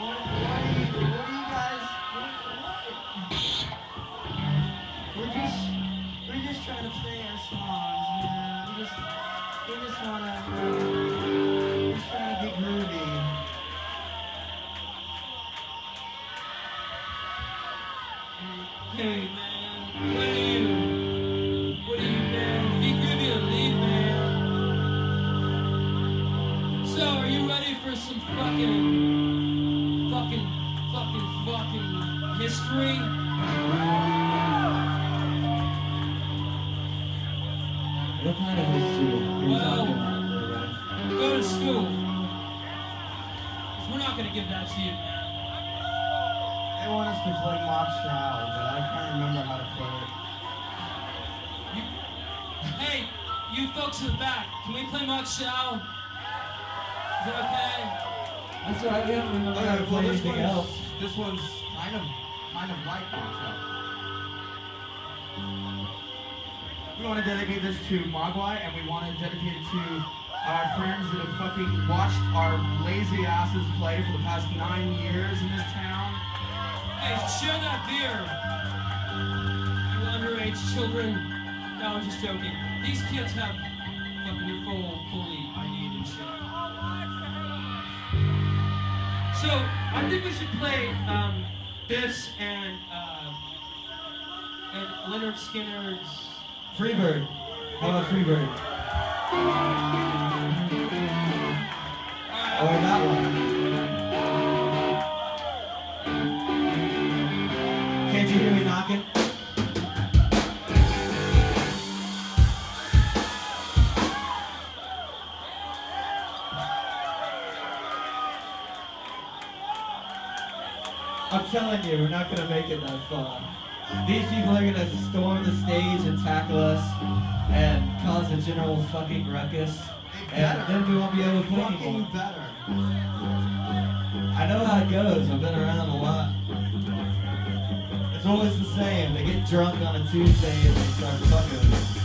We're just trying to play our songs, man. We just wanna, just trying to get groovy. Hey man, what are you man? Be groovy or leave, man. So, are you ready for some fucking history? What kind of history? Well, go to school. 'Cause we're not gonna give that to you, man. They want us to play Mock Chow, but I can't remember how to play it. Hey, you folks in the back, can we play Mock Chow? Is that okay? That's right, we don't remember how to play anything else. This one's kind of like Mock Chow. We want to dedicate this to Mogwai, and we want to dedicate it to our friends that have fucking watched our lazy asses play for the past 9 years in this town. Hey, share that beer! You underage children. No, I'm just joking. These kids have fucking your fully ID and shit. So, I think we should play this and Leonard Skinner's Freebird. How about Freebird? Oh, we got one. Can't you hear me knocking? I'm telling you, we're not gonna make it that far. These people are gonna storm the stage and tackle us and cause a general fucking ruckus. And then we won't be able to play anymore. Better. I know how it goes. I've been around a lot. It's always the same. They get drunk on a Tuesday and they start fucking.